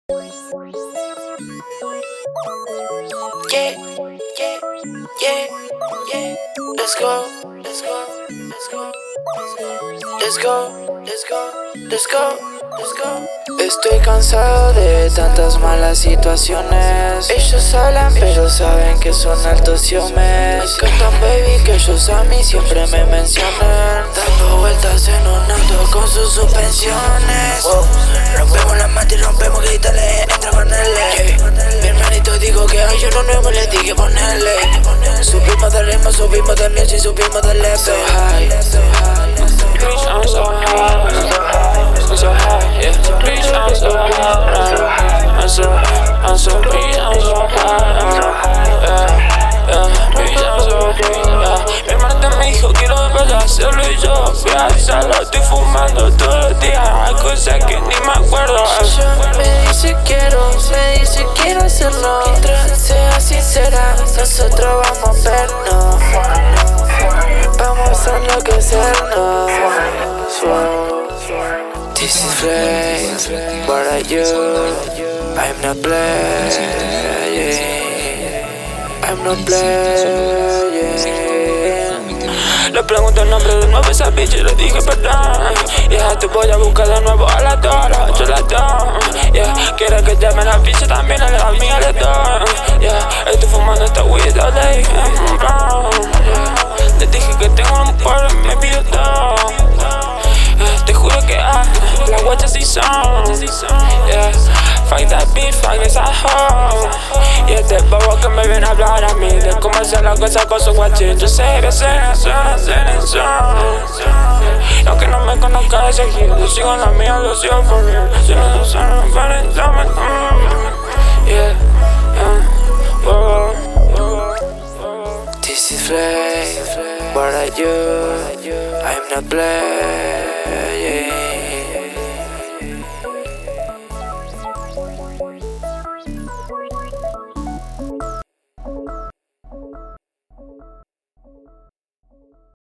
Yeah, yeah, yeah, yeah. Let's go, let's go, let's go, let's go, let's go, let's go, let's go. Estoy cansado de tantas malas situaciones. Ellos hablan pero saben que son altos siomes. Me cantan baby que ellos a mí siempre me mencionan, dando vueltas en un auto con sus suspensiones. Rompemos la mata y rompemos, grítale, entra con él. Mi hermanito dijo que hay uno nuevo, le dije ponerle. Subimos de ritmo, subimos de miel y subimos del leve. So high, so high, bitch, I'm so high, I'm so high, yeah. Bitch, I'm so high, I'm so bitch, I'm so high, yeah. Bitch, I'm so high. Mi hermana me dijo quiero volver a hacerlo y yo voy a hacerlo. Estoy fumando todos los días, hay cosas que ni me acuerdo. Me dice quiero hacerlo. Mientras sea sincera, nosotros vamos a vernos. Vamos a enloquecernos. This is flame, what are you? I'm not playing, I'm not playing. Le pregunto el nombre de nuevo a esa bitch y le dije perdón. Yeah, te voy a buscar de nuevo a las 2, a las 8, a las 2. Yeah, quiere que llame la bitch también a la mía le doy. Yeah, estoy fumando esta weed all day. Le dije que tengo un par y me pidió todo. Te juro que las guachas sí son. Yeah, fuck that bitch, fuck esa hoe. Y este bobo que me viene a hablar a mí de cómo hacer las cosas con su guachín. Yo sé que hacer eso. Y aunque no me conozca ese hit, yo sigo en la mía, yo sigo for real. Si no se saben, yeah, This is flame, what are you? I'm not playing.